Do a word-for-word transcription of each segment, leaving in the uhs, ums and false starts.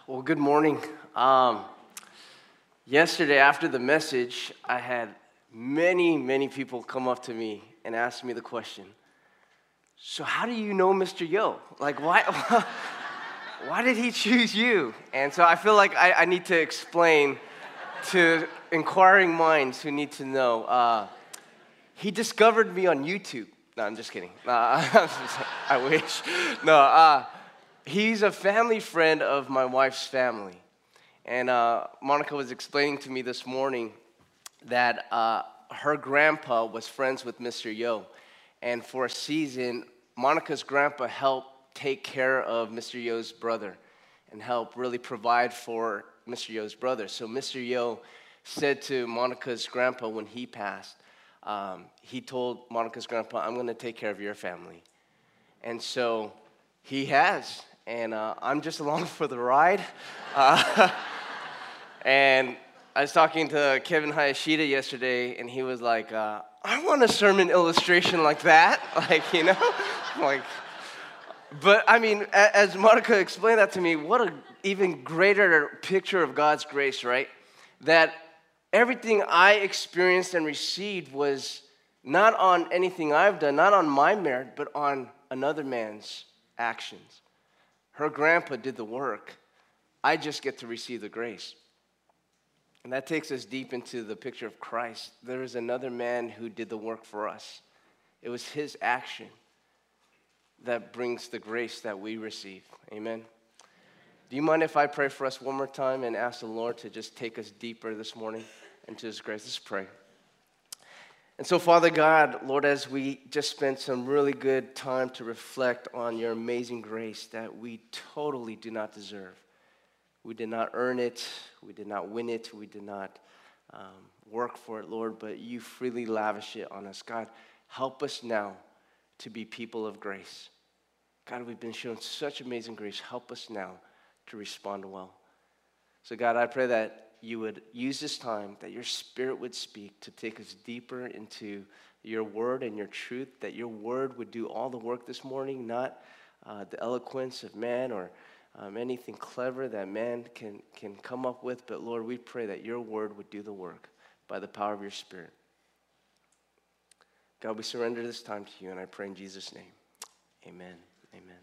Well, good morning. Um, yesterday, after the message, I had many, many people come up to me and ask me the question, so how do you know Mister Yo? Like, why, why did he choose you? And so I feel like I, I need to explain to inquiring minds who need to know. Uh, he discovered me on YouTube. No, I'm just kidding. Uh, I wish. No, uh, he's a family friend of my wife's family. And uh, Monica was explaining to me this morning that uh, her grandpa was friends with Mister Yo. And for a season, Monica's grandpa helped take care of Mister Yo's brother and help really provide for Mister Yo's brother. So Mister Yo said to Monica's grandpa when he passed, um, he told Monica's grandpa, I'm going to take care of your family. And so he has. And uh, I'm just along for the ride. Uh, and I was talking to Kevin Hayashida yesterday, and he was like, uh, I want a sermon illustration like that. Like, you know? like, But, I mean, as Monica explained that to me, what an even greater picture of God's grace, right? That everything I experienced and received was not on anything I've done, not on my merit, but on another man's actions. Her grandpa did the work. I just get to receive the grace. And that takes us deep into the picture of Christ. There is another man who did the work for us. It was his action that brings the grace that we receive. Amen. Do you mind if I pray for us one more time and ask the Lord to just take us deeper this morning into his grace? Let's pray. And so, Father God, Lord, as we just spent some really good time to reflect on your amazing grace that we totally do not deserve. We did not earn it. We did not win it. We did not um, work for it, Lord, but you freely lavish it on us. God, help us now to be people of grace. God, we've been shown such amazing grace. Help us now to respond well. So, God, I pray that you would use this time, that your Spirit would speak to take us deeper into your word and your truth, that your word would do all the work this morning, not uh, the eloquence of man or um, anything clever that man can, can come up with, but Lord, we pray that your word would do the work by the power of your Spirit. God, we surrender this time to you, and I pray in Jesus' name. Amen. Amen.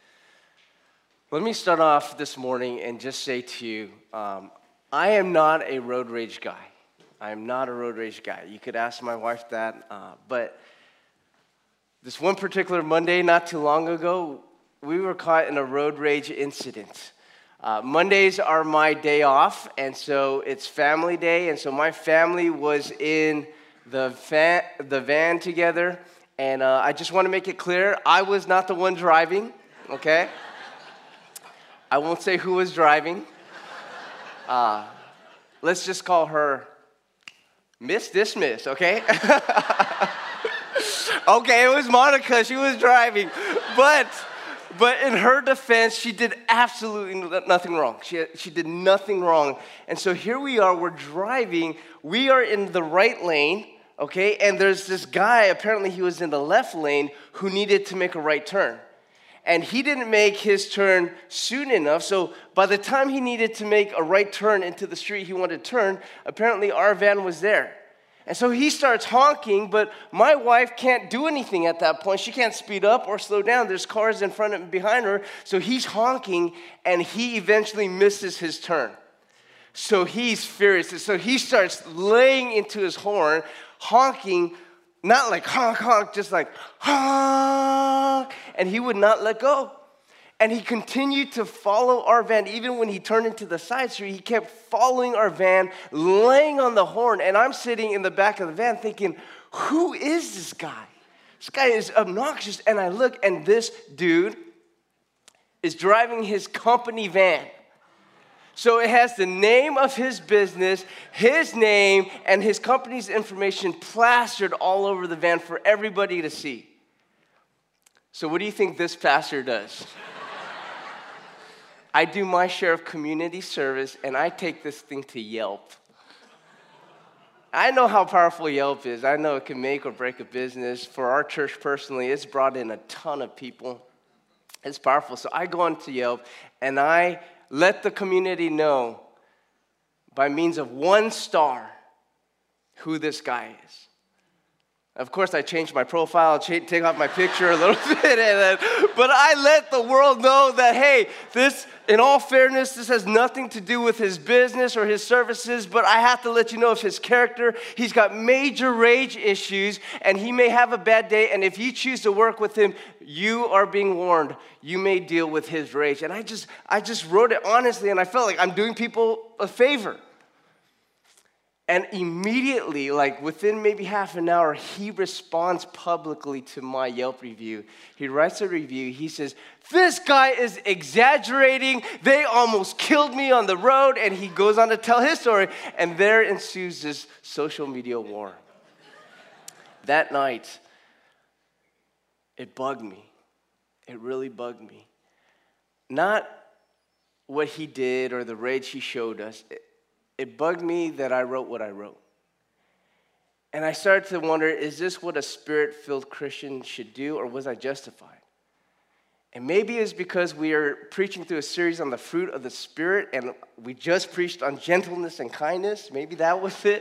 Let me start off this morning and just say to you, um, I am not a road rage guy. I am not a road rage guy. You could ask my wife that. Uh, but this one particular Monday, not too long ago, we were caught in a road rage incident. Uh, Mondays are my day off, and so it's family day. And so my family was in the, fa- the van together. And uh, I just want to make it clear, I was not the one driving, okay? I won't say who was driving. Uh, let's just call her Miss Dismiss, okay? Okay, it was Monica. She was driving. But but in her defense, she did absolutely nothing wrong. She, she did nothing wrong. And so here we are. We're driving. We are in the right lane, okay? And there's this guy, apparently he was in the left lane, who needed to make a right turn. And he didn't make his turn soon enough, so by the time he needed to make a right turn into the street he wanted to turn, apparently our van was there. And so he starts honking, but my wife can't do anything at that point. She can't speed up or slow down. There's cars in front and behind her, so he's honking, and he eventually misses his turn. So he's furious, and so he starts laying into his horn, honking. Not like honk, honk, just like honk. And he would not let go. And he continued to follow our van. Even when he turned into the side street, he kept following our van, laying on the horn. And I'm sitting in the back of the van thinking, who is this guy? This guy is obnoxious. And I look, and this dude is driving his company van. So it has the name of his business, his name, and his company's information plastered all over the van for everybody to see. So what do you think this pastor does? I do my share of community service, and I take this thing to Yelp. I know how powerful Yelp is. I know it can make or break a business. For our church personally, it's brought in a ton of people. It's powerful. So I go onto Yelp, and I let the community know by means of one star who this guy is. Of course, I changed my profile, take off my picture a little bit, and then, but I let the world know that, hey, this, in all fairness, this has nothing to do with his business or his services, but I have to let you know of his character. He's got major rage issues, and he may have a bad day, and if you choose to work with him, you are being warned. You may deal with his rage. And I just, I just wrote it honestly, and I felt like I'm doing people a favor. And immediately, like within maybe half an hour, he responds publicly to my Yelp review. He writes a review. He says, this guy is exaggerating. They almost killed me on the road. And he goes on to tell his story. And there ensues this social media war. That night, it bugged me. It really bugged me. Not what he did or the rage he showed us. It, It bugged me that I wrote what I wrote. And I started to wonder, is this what a spirit-filled Christian should do, or was I justified? And maybe it's because we are preaching through a series on the fruit of the Spirit, and we just preached on gentleness and kindness. Maybe that was it.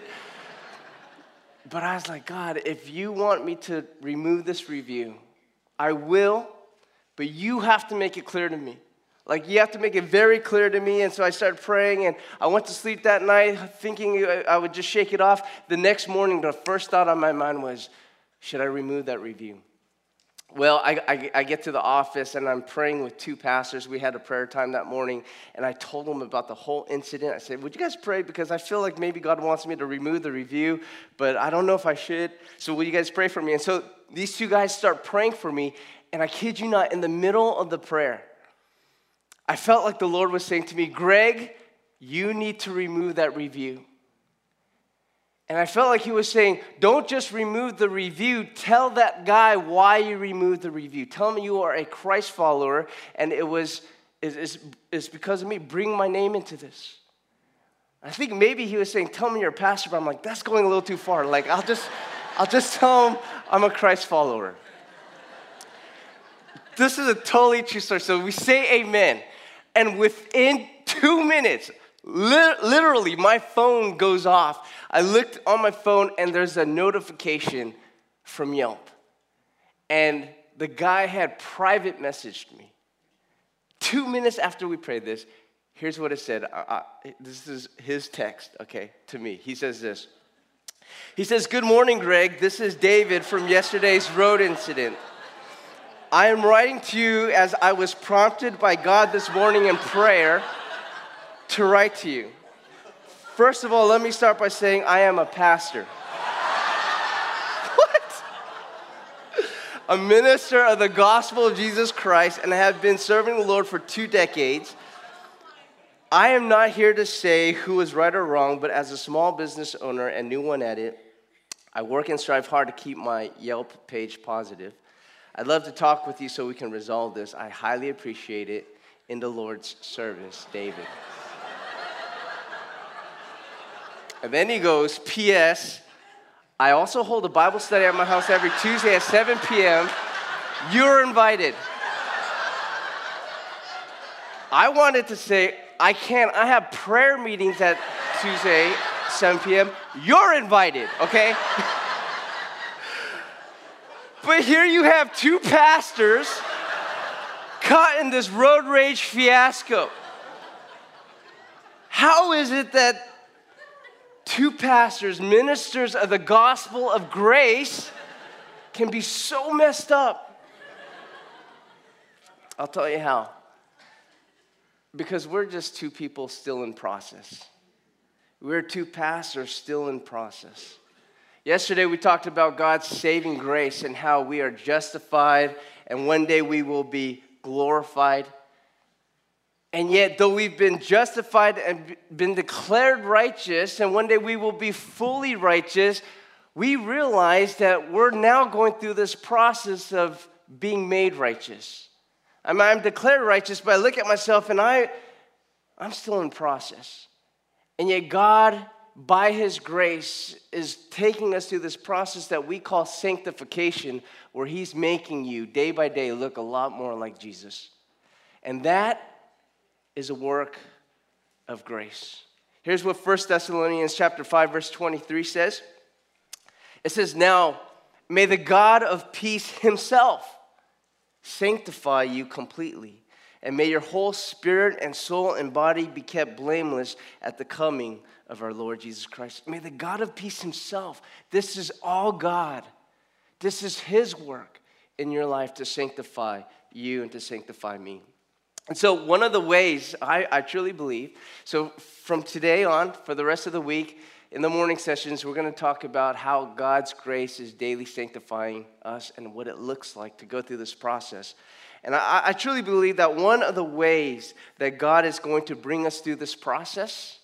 But I was like, God, if you want me to remove this review, I will, but you have to make it clear to me. Like, you have to make it very clear to me. And so I started praying, and I went to sleep that night thinking I would just shake it off. The next morning, the first thought on my mind was, should I remove that review? Well, I, I, I get to the office, and I'm praying with two pastors. We had a prayer time that morning, and I told them about the whole incident. I said, would you guys pray? Because I feel like maybe God wants me to remove the review, but I don't know if I should. So will you guys pray for me? And so these two guys start praying for me, and I kid you not, in the middle of the prayer, I felt like the Lord was saying to me, Greg, you need to remove that review. And I felt like he was saying, don't just remove the review. Tell that guy why you removed the review. Tell him you are a Christ follower, and it was it's, it's because of me. Bring my name into this. I think maybe he was saying, tell me you're a pastor, but I'm like, that's going a little too far. Like, I'll just, I'll just tell him I'm a Christ follower. This is a totally true story. So we say amen. And within two minutes, li- literally, my phone goes off. I looked on my phone, and there's a notification from Yelp. And the guy had private messaged me. Two minutes after we prayed this, here's what it said. I, I, this is his text, okay, to me. He says this. He says, good morning, Greg. This is David from yesterday's road incident. I am writing to you as I was prompted by God this morning in prayer to write to you. First of all, let me start by saying I am a pastor. What? A minister of the gospel of Jesus Christ, and I have been serving the Lord for two decades. I am not here to say who is right or wrong, but as a small business owner and new one at it, I work and strive hard to keep my Yelp page positive. I'd love to talk with you so we can resolve this. I highly appreciate it. In the Lord's service, David. And then he goes, P S I also hold a Bible study at my house every Tuesday at seven p.m. You're invited. I wanted to say, I can't. I have prayer meetings at Tuesday, seven p.m. You're invited, okay? But here you have two pastors caught in this road rage fiasco. How is it that two pastors, ministers of the gospel of grace, can be so messed up? I'll tell you how. Because we're just two people still in process. We're two pastors still in process. Yesterday, we talked about God's saving grace and how we are justified, and one day we will be glorified. And yet, though we've been justified and been declared righteous, and one day we will be fully righteous, we realize that we're now going through this process of being made righteous. I mean, I'm declared righteous, but I look at myself and I, I'm still in process. And yet God, by His grace, is taking us through this process that we call sanctification, where He's making you day by day look a lot more like Jesus. And that is a work of grace. Here's what First Thessalonians chapter five, verse twenty-three says. It says, now, may the God of peace himself sanctify you completely, and may your whole spirit and soul and body be kept blameless at the coming of our Lord Jesus Christ. May the God of peace himself, this is all God. This is his work in your life to sanctify you and to sanctify me. And so one of the ways I, I truly believe, so from today on, for the rest of the week, in the morning sessions, we're going to talk about how God's grace is daily sanctifying us and what it looks like to go through this process. And I, I truly believe that one of the ways that God is going to bring us through this process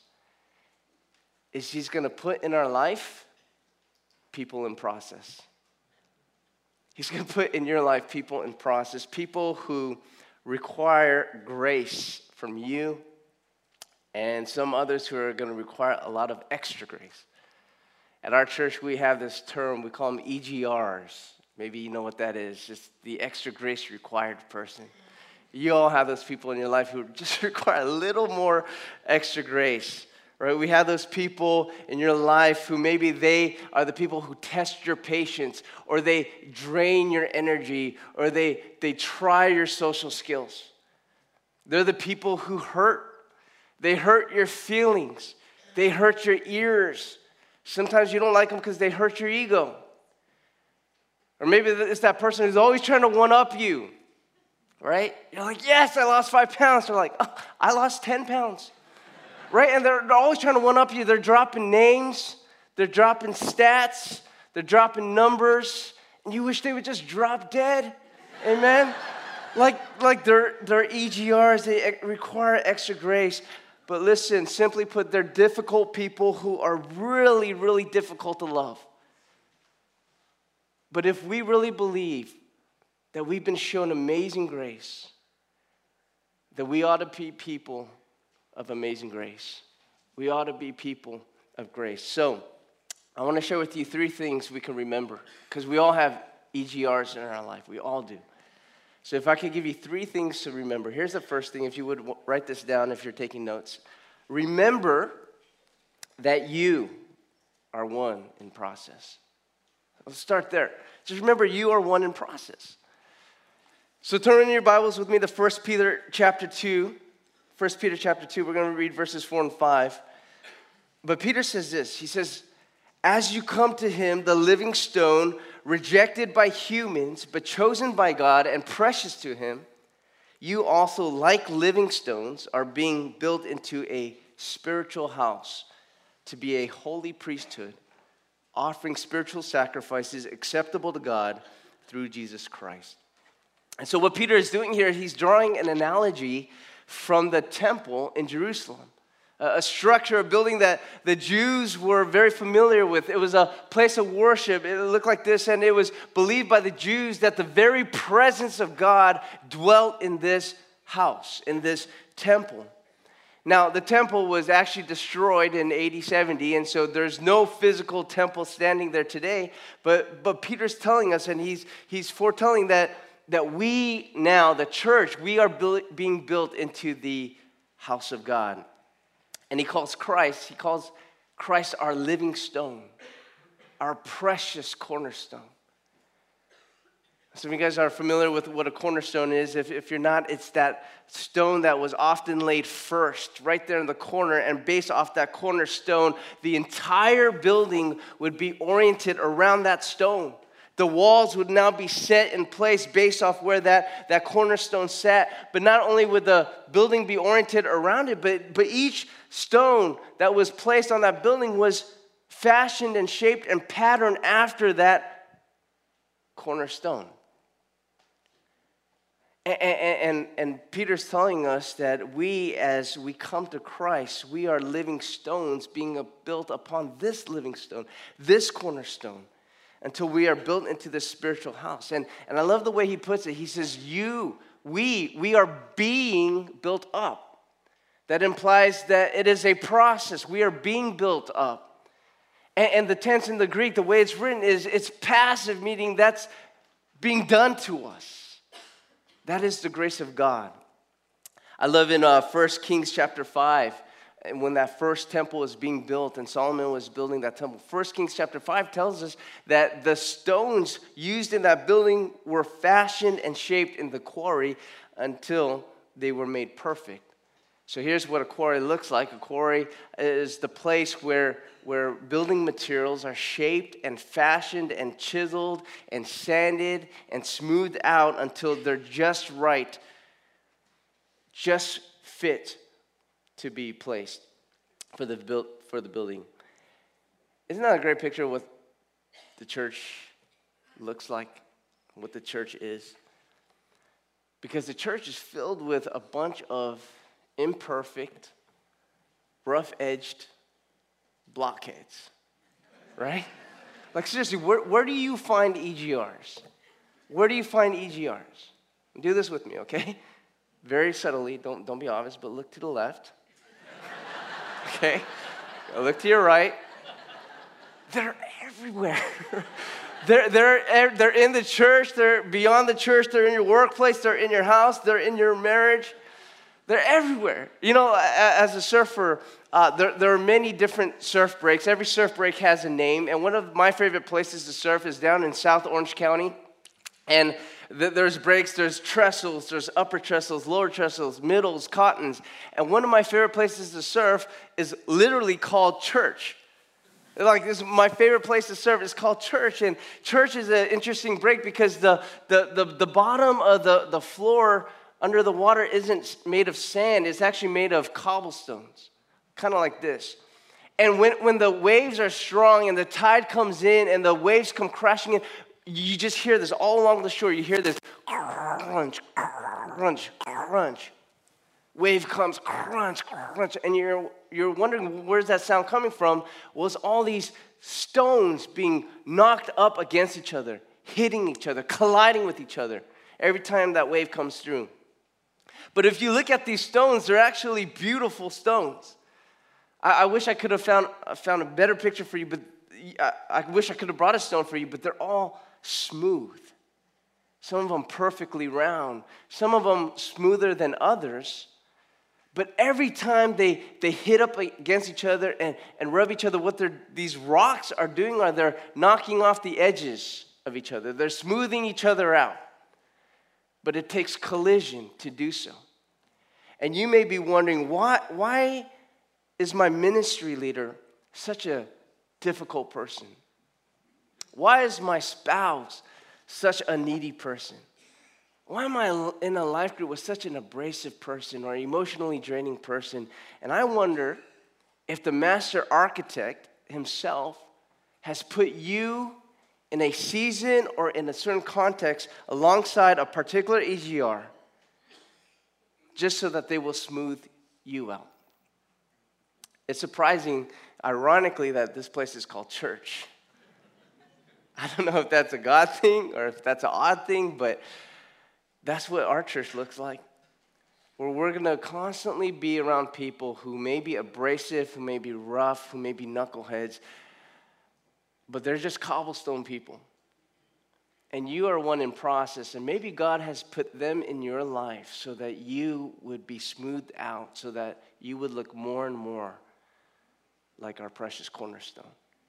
is he's going to put in our life people in process. He's going to put in your life people in process, people who require grace from you, and some others who are going to require a lot of extra grace. At our church, we have this term, we call them E G Rs. Maybe you know what that is, just the extra grace required person. You all have those people in your life who just require a little more extra grace, right? We have those people in your life who maybe they are the people who test your patience, or they drain your energy, or they, they try your social skills. They're the people who hurt. They hurt your feelings. They hurt your ears. Sometimes you don't like them because they hurt your ego. Or maybe it's that person who's always trying to one-up you, right? You're like, yes, I lost five pounds. They're like, oh, I lost ten pounds, right? And they're, they're always trying to one-up you. They're dropping names. They're dropping stats. They're dropping numbers. And you wish they would just drop dead. Amen? Like, like they're, they're E G Rs. They require extra grace. But listen, simply put, they're difficult people who are really, really difficult to love. But if we really believe that we've been shown amazing grace, that we ought to be people of amazing grace. We ought to be people of grace. So I want to share with you three things we can remember, because we all have E G Rs in our life. We all do. So if I could give you three things to remember. Here's the first thing, if you would write this down if you're taking notes. Remember that you are one in process. Let's start there. Just remember you are one in process. So turn in your Bibles with me to First Peter chapter two. First Peter chapter two, we're going to read verses four and five. But Peter says this, he says, as you come to him, the living stone, rejected by humans, but chosen by God and precious to him, you also, like living stones, are being built into a spiritual house to be a holy priesthood, offering spiritual sacrifices acceptable to God through Jesus Christ. And so what Peter is doing here, he's drawing an analogy from the temple in Jerusalem. A structure, a building that the Jews were very familiar with. It was a place of worship. It looked like this, and it was believed by the Jews that the very presence of God dwelt in this house, in this temple. Now, the temple was actually destroyed in A D seventy, and so there's no physical temple standing there today. But but Peter's telling us, and he's he's foretelling that that we now, the church, we are build, being built into the house of God. And he calls Christ, he calls Christ our living stone, our precious cornerstone. Some of you guys are familiar with what a cornerstone is. If, if you're not, it's that stone that was often laid first, right there in the corner, and based off that cornerstone, the entire building would be oriented around that stone. The walls would now be set in place based off where that, that cornerstone sat. But not only would the building be oriented around it, but, but each stone that was placed on that building was fashioned and shaped and patterned after that cornerstone. And, and, and Peter's telling us that we, as we come to Christ, we are living stones being built upon this living stone, this cornerstone, until we are built into this spiritual house. And, and I love the way he puts it. He says, you, we, we are being built up. That implies that it is a process. We are being built up. And, and the tense in the Greek, the way it's written, is it's passive, meaning that's being done to us. That is the grace of God. I love in uh, First Kings chapter five, and when that first temple was being built and Solomon was building that temple. First Kings chapter five tells us that the stones used in that building were fashioned and shaped in the quarry until they were made perfect. So here's what a quarry looks like. A quarry is the place where, where building materials are shaped and fashioned and chiseled and sanded and smoothed out until they're just right, just fit to be placed for the, build, for the building. Isn't that a great picture of what the church looks like, what the church is? Because the church is filled with a bunch of imperfect, rough-edged blockheads, right? Like seriously, where, where do you find E G Rs? Where do you find E G Rs? Do this with me, okay? Very subtly, don't, don't be obvious, but look to the left. Okay? Look to your right. They're everywhere. They're, they're, they're in the church, they're beyond the church, they're in your workplace, they're in your house, they're in your marriage. They're everywhere. You know, as a surfer, uh, there, there are many different surf breaks. Every surf break has a name, and one of my favorite places to surf is down in South Orange County. And th- there's breaks, there's trestles, there's upper trestles, lower trestles, middles, cottons. And one of my favorite places to surf is literally called church. Like, this is my favorite place to surf. It's called church. And church is an interesting break because the, the, the, the bottom of the, the floor under the water isn't made of sand. It's actually made of cobblestones, kind of like this. And when, when the waves are strong and the tide comes in and the waves come crashing in, you just hear this all along the shore. You hear this crunch, crunch, crunch. Wave comes, crunch, crunch. And you're, you're wondering, where's that sound coming from? Well, it's all these stones being knocked up against each other, hitting each other, colliding with each other every time that wave comes through. But if you look at these stones, they're actually beautiful stones. I, I wish I could have found, found a better picture for you, but I, I wish I could have brought a stone for you, but they're all smooth. Some of them perfectly round. Some of them smoother than others. But every time they, they hit up against each other and, and rub each other, what they're, these rocks are doing are they're knocking off the edges of each other. They're smoothing each other out. But it takes collision to do so. And you may be wondering, why, why is my ministry leader such a difficult person? Why is my spouse such a needy person? Why am I in a life group with such an abrasive person or emotionally draining person? And I wonder if the master architect himself has put you in a season or in a certain context alongside a particular E G R just so that they will smooth you out. It's surprising, ironically, that this place is called church. I don't know if that's a God thing or if that's an odd thing, but that's what our church looks like. Where we're going to constantly be around people who may be abrasive, who may be rough, who may be knuckleheads, but they're just cobblestone people. And you are one in process, and maybe God has put them in your life so that you would be smoothed out, so that you would look more and more like our precious cornerstone,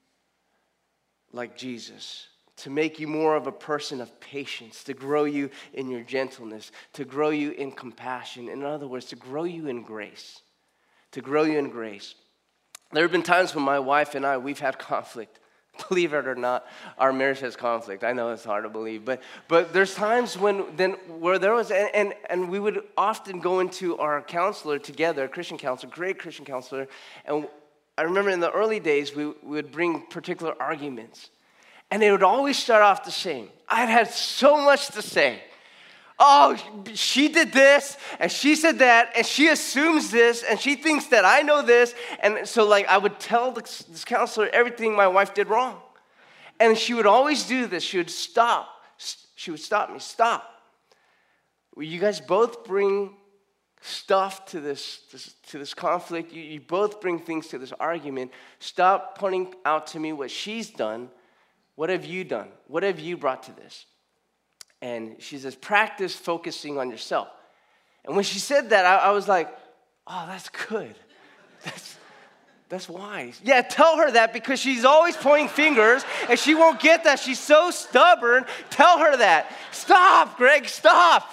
like Jesus, to make you more of a person of patience, to grow you in your gentleness, to grow you in compassion. In other words, to grow you in grace, to grow you in grace. There have been times when my wife and I, we've had conflict. Believe it or not, our marriage has conflict. I know it's hard to believe, but but there's times when then where there was, and, and, and we would often go into our counselor together, Christian counselor, great Christian counselor, and I remember in the early days, we, we would bring particular arguments, and they would always start off the same. I had so much to say. Oh, she did this, and she said that, and she assumes this, and she thinks that I know this. And so, like, I would tell this, this counselor everything my wife did wrong. And she would always do this. She would stop. She would stop me. Stop. You guys both bring stuff to this, this to this conflict. You, you both bring things to this argument. Stop pointing out to me what she's done. What have you done? What have you brought to this? And she says, practice focusing on yourself. And when she said that, I, I was like, oh, that's good. That's, that's wise. Yeah, tell her that because she's always pointing fingers and she won't get that. She's so stubborn. Tell her that. Stop, Greg, stop.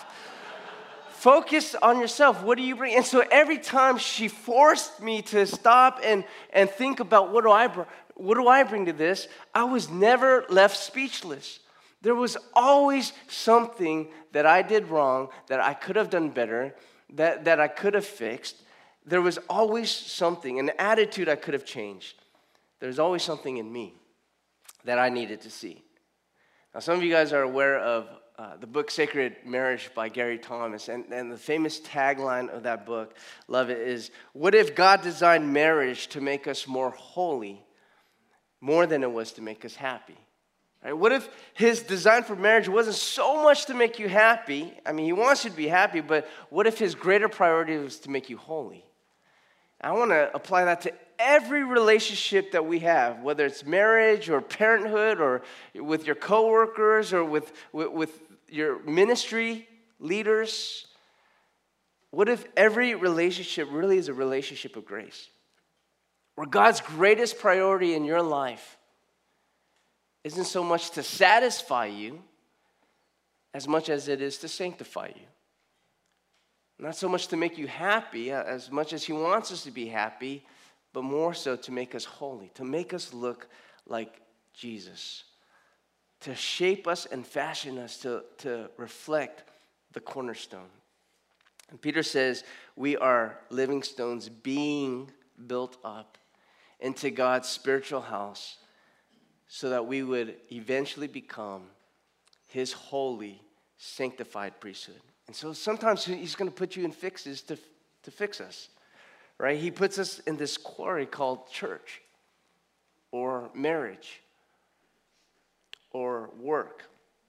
Focus on yourself. What do you bring? And so every time she forced me to stop and, and think about what do I bring, what do I bring to this, I was never left speechless. There was always something that I did wrong, that I could have done better, that, that I could have fixed. There was always something, an attitude I could have changed. There's always something in me that I needed to see. Now, some of you guys are aware of uh, the book Sacred Marriage by Gary Thomas, and, and the famous tagline of that book, love it, is, what if God designed marriage to make us more holy, more than it was to make us happy? Right? What if his design for marriage wasn't so much to make you happy? I mean, he wants you to be happy, but what if his greater priority was to make you holy? I want to apply that to every relationship that we have, whether it's marriage or parenthood or with your coworkers or with, with, with your ministry leaders. What if every relationship really is a relationship of grace? Where God's greatest priority in your life isn't so much to satisfy you as much as it is to sanctify you. Not so much to make you happy as much as he wants us to be happy, but more so to make us holy, to make us look like Jesus, to shape us and fashion us to, to reflect the cornerstone. And Peter says we are living stones being built up into God's spiritual house, so that we would eventually become his holy, sanctified priesthood. And so sometimes he's going to put you in fixes to, to fix us, right? He puts us in this quarry called church or marriage or work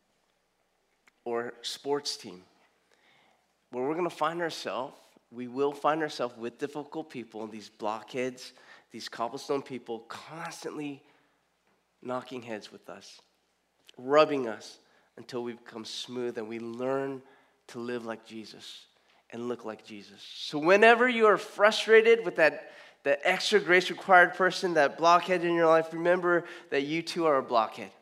or sports team, where we're going to find ourselves, we will find ourselves with difficult people, these blockheads, these cobblestone people constantly knocking heads with us, rubbing us until we become smooth and we learn to live like Jesus and look like Jesus. So whenever you are frustrated with that, that extra grace required person, that blockhead in your life, remember that you too are a blockhead.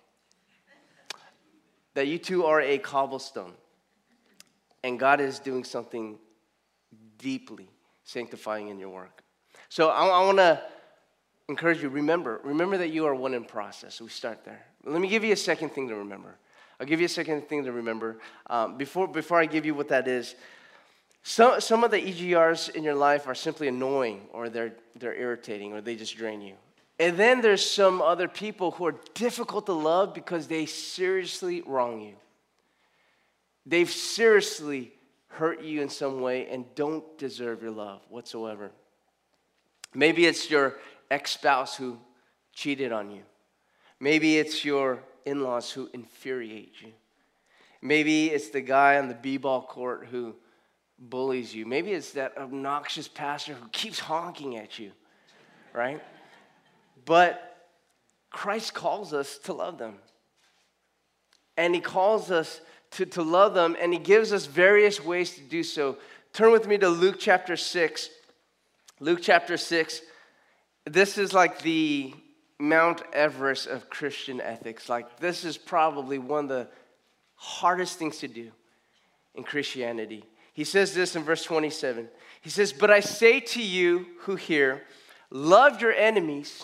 That you too are a cobblestone. And God is doing something deeply sanctifying in your work. So I, I want to encourage you, remember, remember that you are one in process. So we start there. Let me give you a second thing to remember. I'll give you a second thing to remember. Um, before, before I give you what that is, some, some of the E G Rs in your life are simply annoying, or they're, they're irritating, or they just drain you. And then there's some other people who are difficult to love because they seriously wrong you. They've seriously hurt you in some way and don't deserve your love whatsoever. Maybe it's your ex-spouse who cheated on you. Maybe it's your in-laws who infuriate you. Maybe it's the guy on the b-ball court who bullies you. Maybe it's that obnoxious pastor who keeps honking at you, right? But Christ calls us to love them. And he calls us to, to love them, and he gives us various ways to do so. Turn with me to Luke chapter six. Luke chapter six. This is like the Mount Everest of Christian ethics. Like, this is probably one of the hardest things to do in Christianity. He says this in verse twenty-seven. He says, "But I say to you who hear, love your enemies,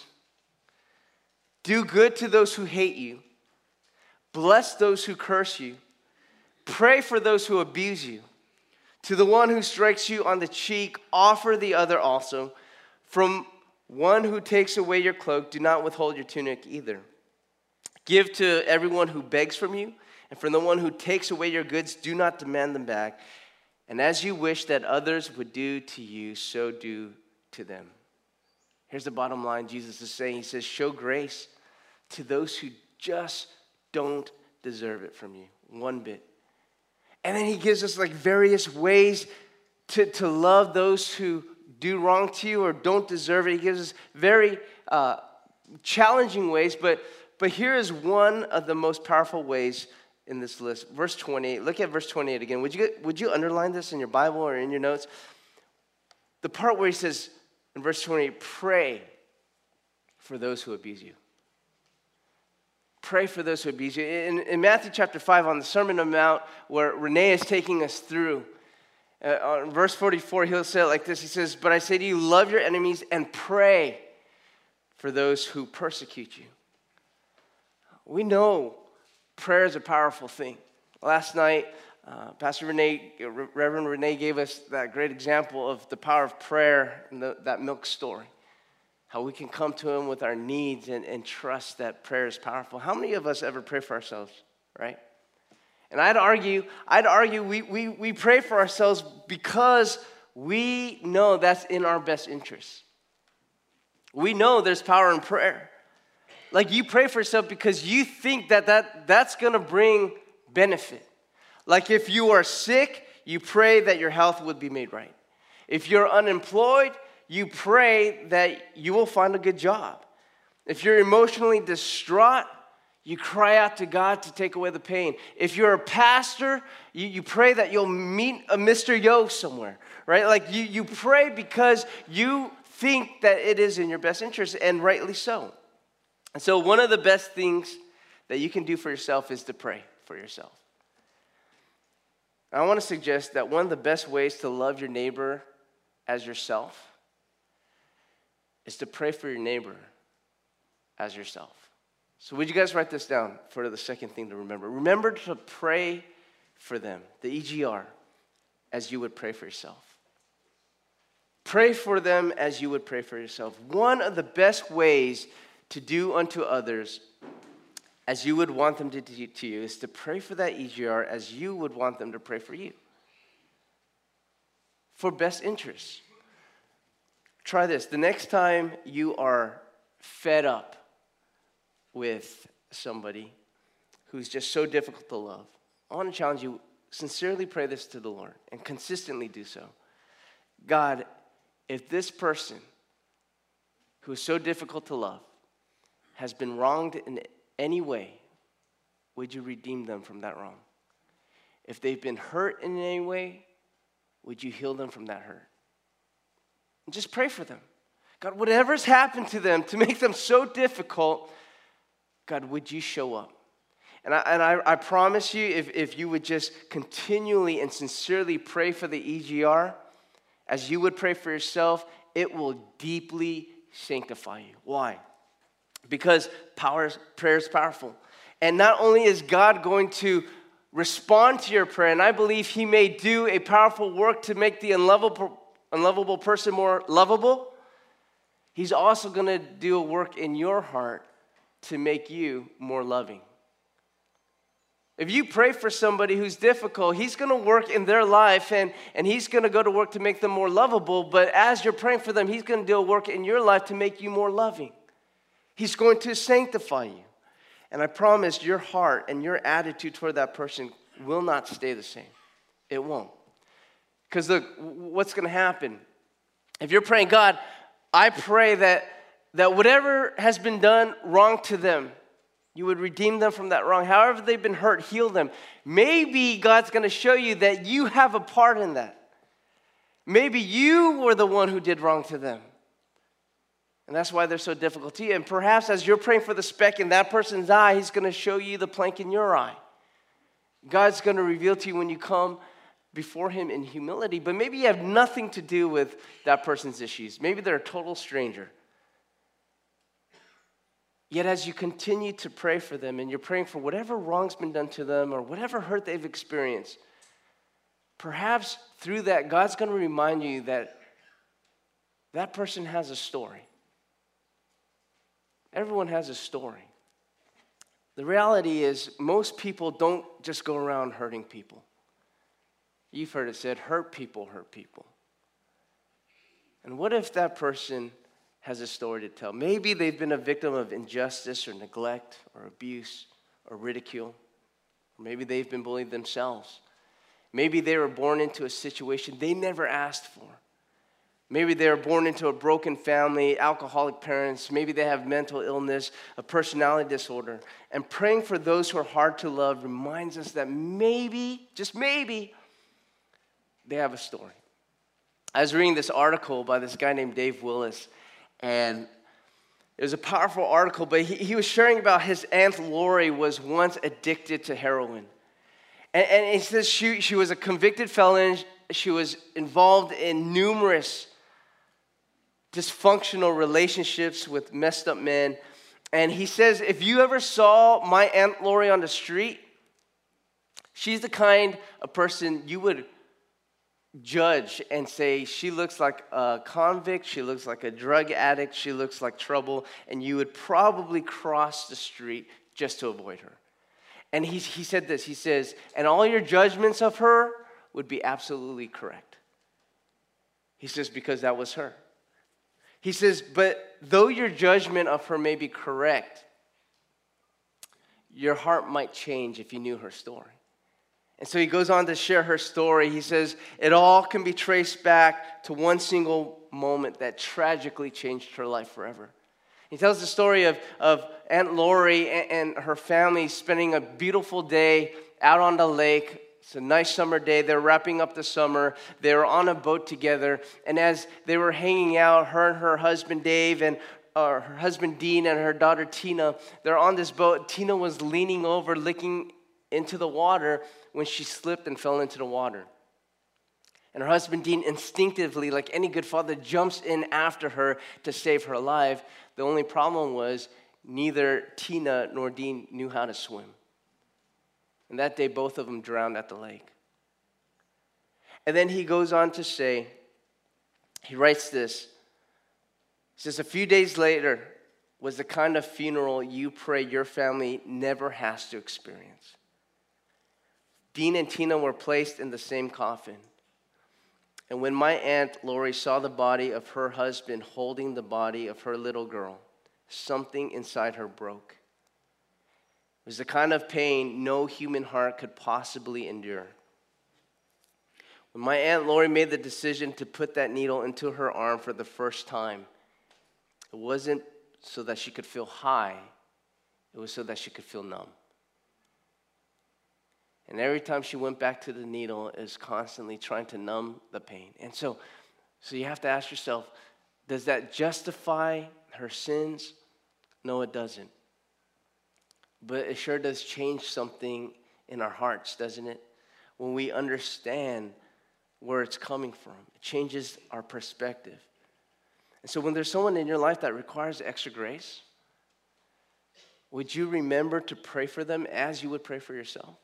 do good to those who hate you, bless those who curse you, pray for those who abuse you. To the one who strikes you on the cheek, offer the other also. From one who takes away your cloak, do not withhold your tunic either. Give to everyone who begs from you, and from the one who takes away your goods, do not demand them back. And as you wish that others would do to you, so do to them." Here's the bottom line Jesus is saying. He says, show grace to those who just don't deserve it from you, one bit. And then he gives us like various ways to, to love those who do wrong to you or don't deserve it. He gives us very uh, challenging ways, but, but here is one of the most powerful ways in this list. Verse twenty-eight. Look at verse twenty-eight again. Would you get, would you underline this in your Bible or in your notes? The part where he says in verse twenty-eight, pray for those who abuse you. Pray for those who abuse you. In, in Matthew chapter five, on the Sermon on the Mount, where Renee is taking us through, uh, on verse forty-four, he'll say it like this. He says, but I say to you, love your enemies and pray for those who persecute you. We know prayer is a powerful thing. Last night, uh, Pastor Renee, Reverend Renee gave us that great example of the power of prayer in the, that milk story. How we can come to him with our needs and, and trust that prayer is powerful. How many of us ever pray for ourselves, right? And I'd argue, I'd argue we, we, we pray for ourselves because we know that's in our best interest. We know there's power in prayer. Like you pray for yourself because you think that, that that's going to bring benefit. Like if you are sick, you pray that your health would be made right. If you're unemployed, you pray that you will find a good job. If you're emotionally distraught, you cry out to God to take away the pain. If you're a pastor, you, you pray that you'll meet a Mister Yo somewhere, right? Like you, you pray because you think that it is in your best interest, and rightly so. And so one of the best things that you can do for yourself is to pray for yourself. I want to suggest that one of the best ways to love your neighbor as yourself is to pray for your neighbor as yourself. So would you guys write this down for the second thing to remember? Remember to pray for them, the E G R, as you would pray for yourself. Pray for them as you would pray for yourself. One of the best ways to do unto others as you would want them to do to you is to pray for that E G R as you would want them to pray for you. For best interests. Try this. The next time you are fed up with somebody who's just so difficult to love, I want to challenge you, sincerely pray this to the Lord and consistently do so. God, if this person who is so difficult to love has been wronged in any way, would you redeem them from that wrong? If they've been hurt in any way, would you heal them from that hurt? And just pray for them. God, whatever's happened to them to make them so difficult, God, would you show up? And I, and I, I promise you, if, if you would just continually and sincerely pray for the E G R, as you would pray for yourself, it will deeply sanctify you. Why? Because power, prayer is powerful. And not only is God going to respond to your prayer, and I believe he may do a powerful work to make the unlovable, unlovable person more lovable, he's also going to do a work in your heart to make you more loving. If you pray for somebody who's difficult, he's going to work in their life, and, and he's going to go to work to make them more lovable. But as you're praying for them, he's going to do a work in your life to make you more loving. He's going to sanctify you. And I promise your heart and your attitude toward that person will not stay the same. It won't. Because look, what's going to happen? If you're praying, God, I pray that, that whatever has been done wrong to them, you would redeem them from that wrong. However they've been hurt, heal them. Maybe God's going to show you that you have a part in that. Maybe you were the one who did wrong to them. And that's why they're so difficult to you. And perhaps as you're praying for the speck in that person's eye, he's going to show you the plank in your eye. God's going to reveal to you when you come before him in humility. But maybe you have nothing to do with that person's issues. Maybe they're a total stranger. Yet as you continue to pray for them and you're praying for whatever wrong's been done to them or whatever hurt they've experienced, perhaps through that, God's going to remind you that that person has a story. Everyone has a story. The reality is most people don't just go around hurting people. You've heard it said, hurt people hurt people. And what if that person has a story to tell? Maybe they've been a victim of injustice or neglect or abuse or ridicule. Or maybe they've been bullied themselves. Maybe they were born into a situation they never asked for. Maybe they were born into a broken family, alcoholic parents. Maybe they have mental illness, a personality disorder. And praying for those who are hard to love reminds us that maybe, just maybe, they have a story. I was reading this article by this guy named Dave Willis, and it was a powerful article, but he, he was sharing about his Aunt Lori was once addicted to heroin. And, and he says she, she was a convicted felon. She was involved in numerous dysfunctional relationships with messed up men. And he says, if you ever saw my Aunt Lori on the street, she's the kind of person you would judge and say, she looks like a convict, she looks like a drug addict, she looks like trouble, and you would probably cross the street just to avoid her. And he, he said this, he says, and all your judgments of her would be absolutely correct. He says, because that was her. He says, but though your judgment of her may be correct, your heart might change if you knew her story. And so he goes on to share her story. He says, it all can be traced back to one single moment that tragically changed her life forever. He tells the story of, of Aunt Lori and, and her family spending a beautiful day out on the lake. It's a nice summer day. They're wrapping up the summer. They were on a boat together. And as they were hanging out, her and her husband Dave and uh, her husband Dean and her daughter Tina, they're on this boat. Tina was leaning over, looking into the water when she slipped and fell into the water. And her husband Dean instinctively, like any good father, jumps in after her to save her life. The only problem was neither Tina nor Dean knew how to swim. And that day, both of them drowned at the lake. And then he goes on to say, he writes this. He says, a few days later was the kind of funeral you pray your family never has to experience. Dean and Tina were placed in the same coffin. And when my Aunt Lori saw the body of her husband holding the body of her little girl, something inside her broke. It was the kind of pain no human heart could possibly endure. When my Aunt Lori made the decision to put that needle into her arm for the first time, it wasn't so that she could feel high, it was so that she could feel numb. And every time she went back to the needle, it was constantly trying to numb the pain. And so, so you have to ask yourself, does that justify her sins? No, it doesn't. But it sure does change something in our hearts, doesn't it? When we understand where it's coming from, it changes our perspective. And so when there's someone in your life that requires extra grace, would you remember to pray for them as you would pray for yourself?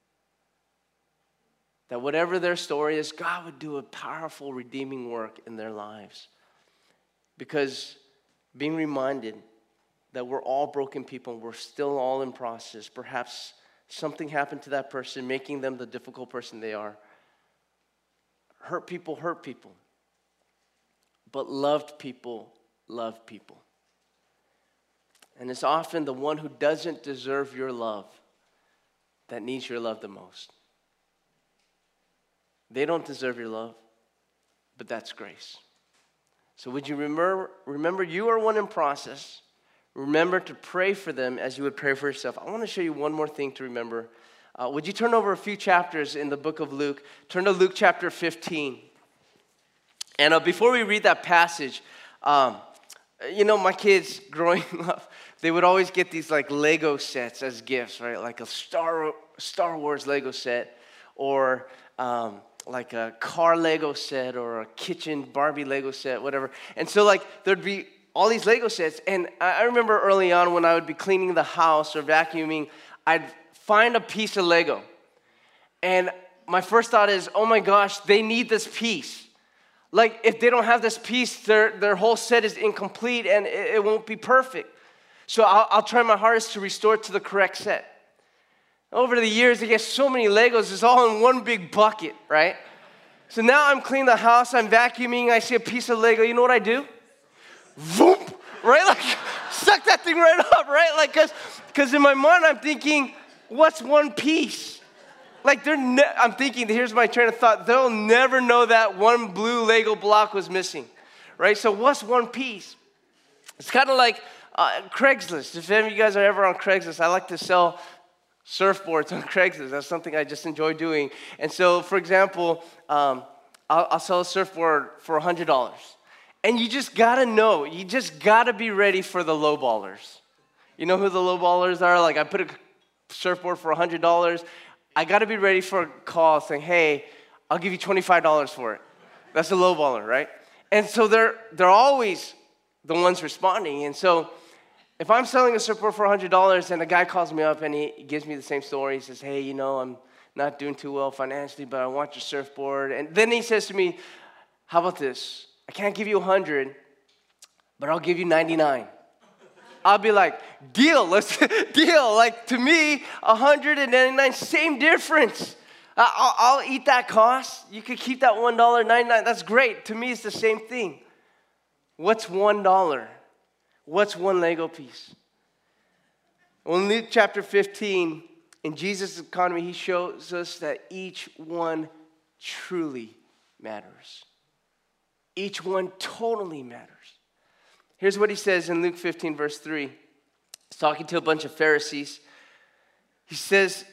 That whatever their story is, God would do a powerful redeeming work in their lives. Because being reminded that we're all broken people, we're still all in process. Perhaps something happened to that person, making them the difficult person they are. Hurt people hurt people. But loved people love people. And it's often the one who doesn't deserve your love that needs your love the most. They don't deserve your love, but that's grace. So would you remember, remember you are one in process. Remember to pray for them as you would pray for yourself. I want to show you one more thing to remember. Uh, would you turn over a few chapters in the book of Luke? Turn to Luke chapter fifteen. And uh, before we read that passage, um, you know, my kids growing up, they would always get these like Lego sets as gifts, right? Like a Star, Star Wars Lego set, or um, like a car Lego set, or a kitchen Barbie Lego set, whatever. And so like there'd be all these Lego sets. And I remember early on when I would be cleaning the house or vacuuming, I'd find a piece of Lego. And my first thought is, oh my gosh, they need this piece. Like if they don't have this piece, their, their whole set is incomplete and it, it won't be perfect. So I'll, I'll try my hardest to restore it to the correct set. Over the years, I get so many Legos, it's all in one big bucket, right? So now I'm cleaning the house, I'm vacuuming, I see a piece of Lego, you know what I do? Voom, right? Like, suck that thing right up, right? Like, because because in my mind, I'm thinking, what's one piece? Like, they're ne- I'm thinking, here's my train of thought, they'll never know that one blue Lego block was missing. right? So what's one piece? It's kind of like uh, Craigslist. If any of you guys are ever on Craigslist, I like to sell surfboards on Craigslist. That's something I just enjoy doing. And so, for example, um, I'll, I'll sell a surfboard for one hundred dollars. And you just got to know, you just got to be ready for the low ballers. You know who the low ballers are? Like, I put a surfboard for one hundred dollars. I got to be ready for a call saying, hey, I'll give you twenty-five dollars for it. That's a low baller, right? And so they're, they're always the ones responding. And so if I'm selling a surfboard for one hundred dollars and a guy calls me up and he gives me the same story, he says, hey, you know, I'm not doing too well financially, but I want your surfboard. And then he says to me, how about this? I can't give you one hundred, but I'll give you ninety-nine. I'll be like, deal, let's deal. Like, to me, one hundred ninety-nine, same difference. I'll, I'll eat that cost. You could keep that one dollar and ninety-nine cents. That's great. To me, it's the same thing. What's one dollar? What's one Lego piece? Well, in Luke chapter fifteen, in Jesus' economy, he shows us that each one truly matters. Each one totally matters. Here's what he says in Luke fifteen, verse three. He's talking to a bunch of Pharisees. He says,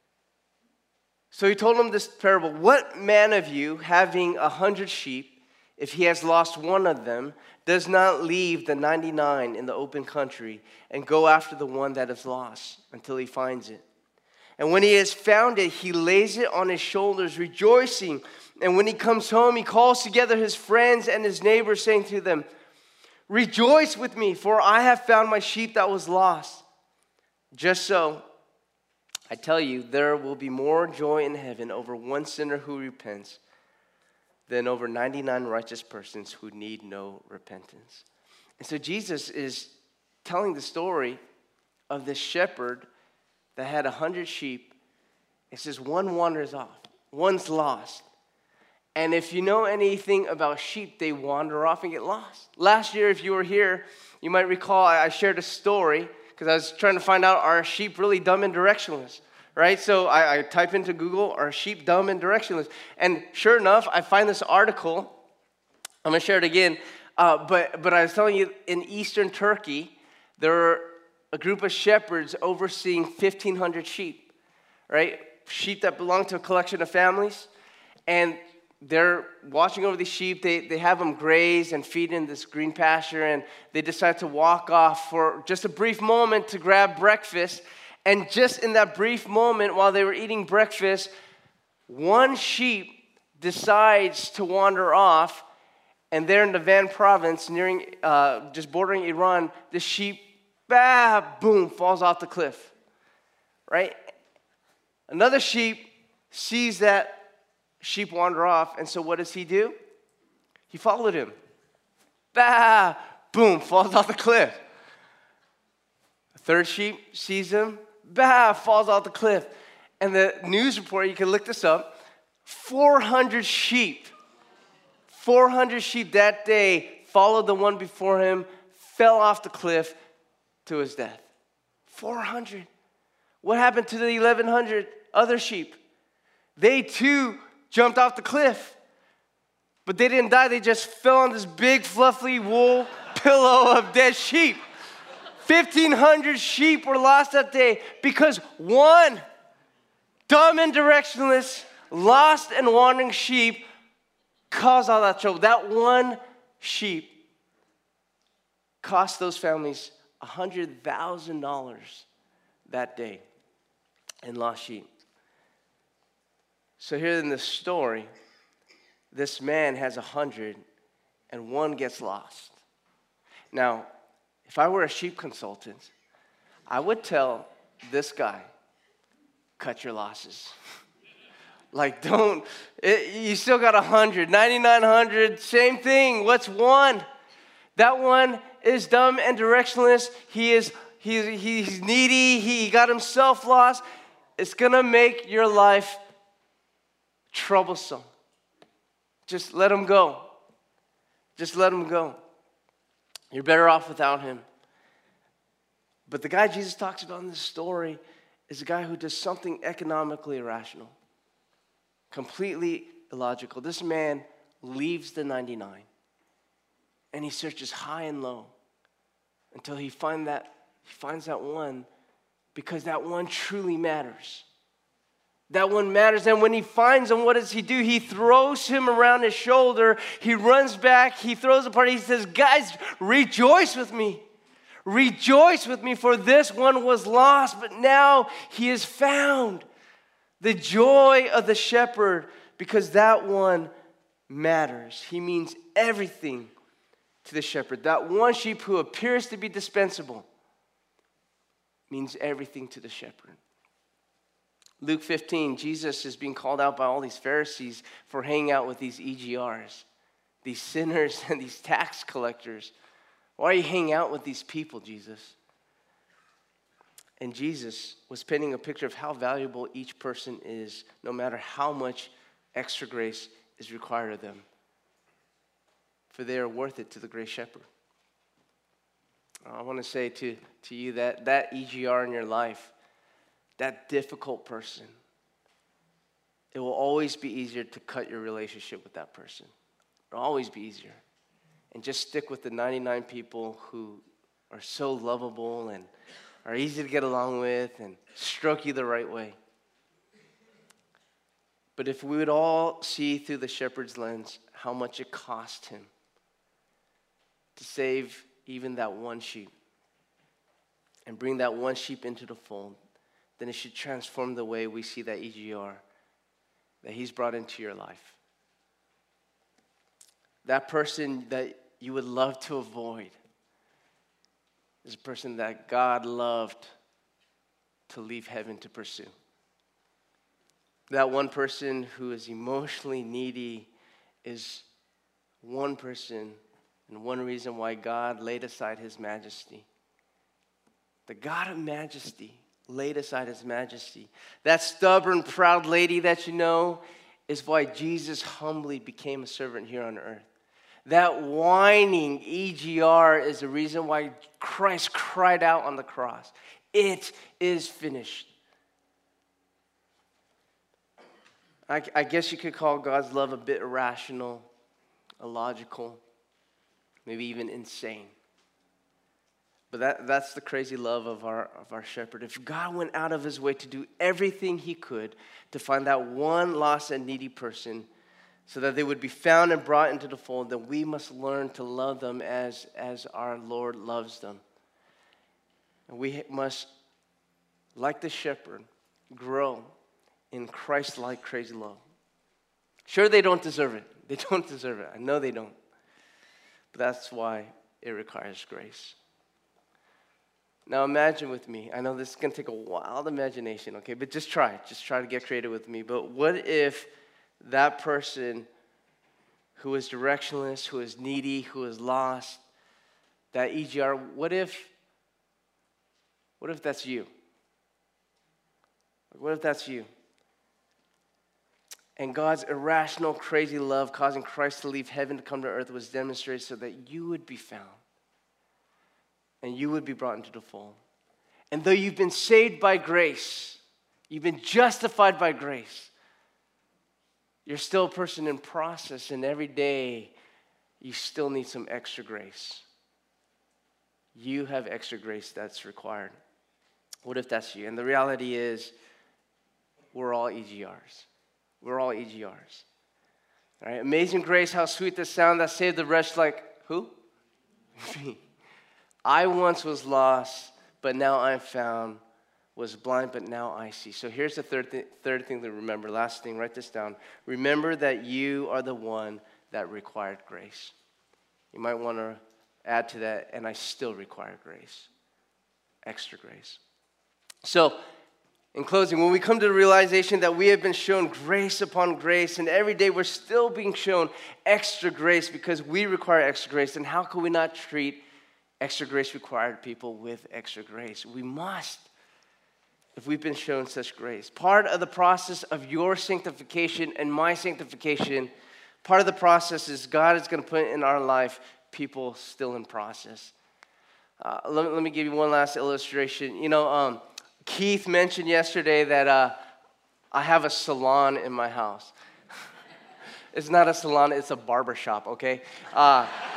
so he told them this parable. What man of you, having a hundred sheep, if he has lost one of them, does not leave the ninety-nine in the open country and go after the one that is lost until he finds it? And when he has found it, he lays it on his shoulders, rejoicing. And when he comes home, he calls together his friends and his neighbors, saying to them, rejoice with me, for I have found my sheep that was lost. Just so, I tell you, there will be more joy in heaven over one sinner who repents than over ninety-nine righteous persons who need no repentance. And so Jesus is telling the story of this shepherd that had a hundred sheep. It says one wanders off, one's lost. And if you know anything about sheep, they wander off and get lost. Last year, if you were here, you might recall I shared a story because I was trying to find out, are sheep really dumb and directionless? Right? So I, I type into Google, are sheep dumb and directionless? And sure enough, I find this article. I'm going to share it again. Uh, but, but I was telling you, in eastern Turkey, there are a group of shepherds overseeing fifteen hundred sheep. Right? Sheep that belong to a collection of families. And they're watching over these sheep. They, they have them graze and feed in this green pasture. And they decide to walk off for just a brief moment to grab breakfast. And just in that brief moment while they were eating breakfast, one sheep decides to wander off. And there in the Van province, nearing, uh, just bordering Iran, the sheep, bah, boom, falls off the cliff. Right? Another sheep sees that sheep wander off, and so what does he do? He followed him. Bah, boom, falls off the cliff. A third sheep sees him. Bah, falls off the cliff. And the news report, you can look this up, four hundred sheep. four hundred sheep that day followed the one before him, fell off the cliff to his death. four hundred. What happened to the eleven hundred other sheep? They too jumped off the cliff. But they didn't die. They just fell on this big, fluffy wool pillow of dead sheep. fifteen hundred sheep were lost that day because one dumb and directionless, lost and wandering sheep caused all that trouble. That one sheep cost those families one hundred thousand dollars that day in lost sheep. So here in this story, this man has a hundred and one gets lost. Now, if I were a sheep consultant, I would tell this guy, cut your losses. Like, don't, it, you still got a hundred, ninety-nine hundred, same thing. What's one? That one is dumb and directionless. He is, he, he's needy. He got himself lost. It's going to make your life troublesome. Just let him go. Just let him go. You're better off without him. But the guy Jesus talks about in this story is a guy who does something economically irrational, completely illogical. This man leaves the ninety-nine And he searches high and low until he find that he finds that one, because that one truly matters. That one matters. And when he finds him, what does he do? He throws him around his shoulder. He runs back. He throws a party. He says, guys, rejoice with me. Rejoice with me, for this one was lost, but now he is found. The joy of the shepherd, because that one matters. He means everything to the shepherd. That one sheep who appears to be dispensable means everything to the shepherd. Luke fifteen, Jesus is being called out by all these Pharisees for hanging out with these E G Rs, these sinners and these tax collectors. Why are you hanging out with these people, Jesus? And Jesus was painting a picture of how valuable each person is, no matter how much extra grace is required of them. For they are worth it to the great shepherd. I want to say to, to you that that E G R in your life, that difficult person, it will always be easier to cut your relationship with that person. It will always be easier. And just stick with the ninety-nine people who are so lovable and are easy to get along with and stroke you the right way. But if we would all see through the shepherd's lens how much it cost him to save even that one sheep and bring that one sheep into the fold, then it should transform the way we see that E G R that he's brought into your life. That person that you would love to avoid is a person that God loved to leave heaven to pursue. That one person who is emotionally needy is one person and one reason why God laid aside his majesty. The God of majesty laid aside his majesty. That stubborn, proud lady that you know is why Jesus humbly became a servant here on earth. That whining E G R is the reason why Christ cried out on the cross, "It is finished." I, I guess you could call God's love a bit irrational, illogical, maybe even insane. But that, that's the crazy love of our, of our shepherd. If God went out of his way to do everything he could to find that one lost and needy person so that they would be found and brought into the fold, then we must learn to love them as, as our Lord loves them. And we must, like the shepherd, grow in Christ-like crazy love. Sure, they don't deserve it. They don't deserve it. I know they don't. But that's why it requires grace. Now imagine with me, I know this is going to take a wild imagination, okay, but just try, just try to get creative with me. But what if that person who is directionless, who is needy, who is lost, that E G R, what if, what if that's you? What if that's you? And God's irrational, crazy love causing Christ to leave heaven to come to earth was demonstrated so that you would be found. And you would be brought into the fold. And though you've been saved by grace, you've been justified by grace, you're still a person in process, and every day you still need some extra grace. You have extra grace that's required. What if that's you? And the reality is, we're all E G Rs. We're all E G Rs. All right? Amazing grace, how sweet the sound that saved the wretch, like, who? Me. I once was lost, but now I'm found, was blind, but now I see. So here's the third, th- third thing to remember. Last thing, write this down. Remember that you are the one that required grace. You might want to add to that, and I still require grace. Extra grace. So, in closing, when we come to the realization that we have been shown grace upon grace, and every day we're still being shown extra grace because we require extra grace, then how can we not treat extra grace required people with extra grace? We must, if we've been shown such grace. Part of the process of your sanctification and my sanctification, part of the process is God is going to put in our life people still in process. Uh, let, let me give you one last illustration. You know, um, Keith mentioned yesterday that uh, I have a salon in my house. It's not a salon, it's a barber shop, okay? Uh,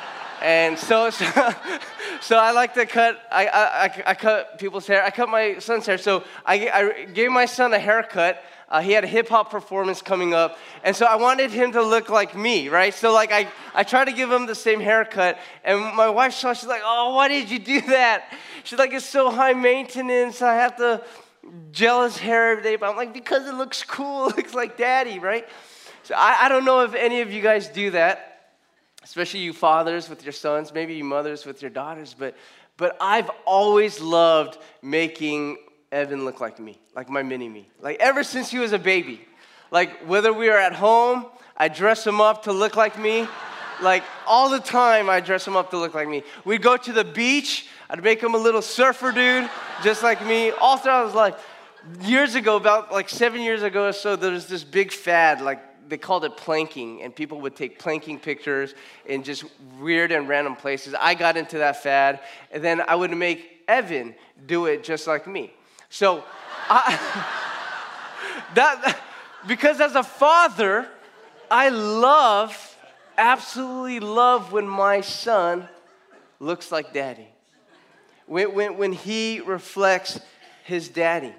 And so, so, so I like to cut, I, I, I cut people's hair. I cut my son's hair. So I, I gave my son a haircut. Uh, he had a hip-hop performance coming up. And so I wanted him to look like me, right? So like I, I tried to give him the same haircut. And my wife saw, she's like, oh, why did you do that? She's like, it's so high maintenance. I have to gel his hair every day. But I'm like, because it looks cool. It looks like daddy, right? So I, I don't know if any of you guys do that. Especially you fathers with your sons, maybe you mothers with your daughters, but but I've always loved making Evan look like me, like my mini-me. Like ever since he was a baby. Like whether we were at home, I dress him up to look like me. Like all the time I dress him up to look like me. We'd go to the beach, I'd make him a little surfer dude, just like me, all throughout his life. Years ago, about like seven years ago or so, there was this big fad, like they called it planking, and people would take planking pictures in just weird and random places. I got into that fad, and then I would make Evan do it just like me. So, I, that because as a father, I love, absolutely love when my son looks like daddy. When, when, when he reflects his daddy.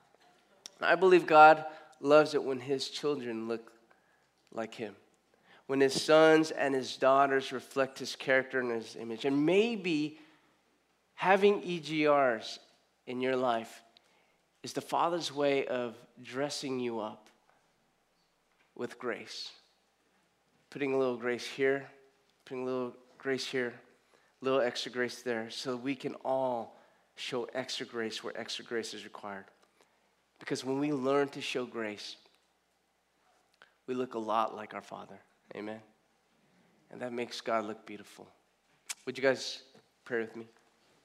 I believe God loves it when his children look like him. When his sons and his daughters reflect his character and his image. And maybe having E G Rs in your life is the Father's way of dressing you up with grace. Putting a little grace here, putting a little grace here, a little extra grace there, so we can all show extra grace where extra grace is required. Because when we learn to show grace, we look a lot like our Father. Amen? And that makes God look beautiful. Would you guys pray with me?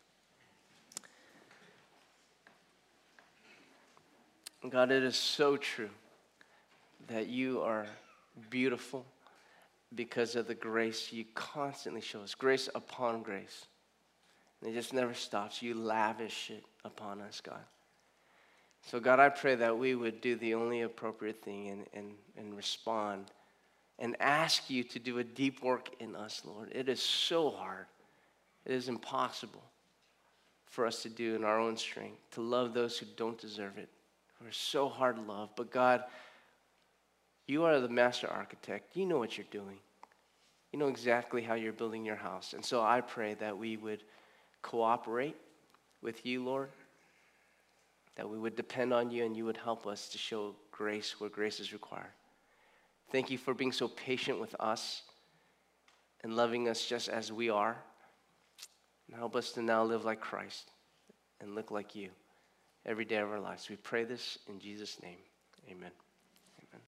God, it is so true that you are beautiful because of the grace you constantly show us. Grace upon grace. And it just never stops. You lavish it upon us, God. So God, I pray that we would do the only appropriate thing and, and, and respond and ask you to do a deep work in us, Lord. It is so hard. It is impossible for us to do in our own strength, to love those who don't deserve it, who are so hard to love. But God, you are the master architect. You know what you're doing. You know exactly how you're building your house. And so I pray that we would cooperate with you, Lord, that we would depend on you and you would help us to show grace where grace is required. Thank you for being so patient with us and loving us just as we are. And help us to now live like Christ and look like you every day of our lives. We pray this in Jesus' name. Amen.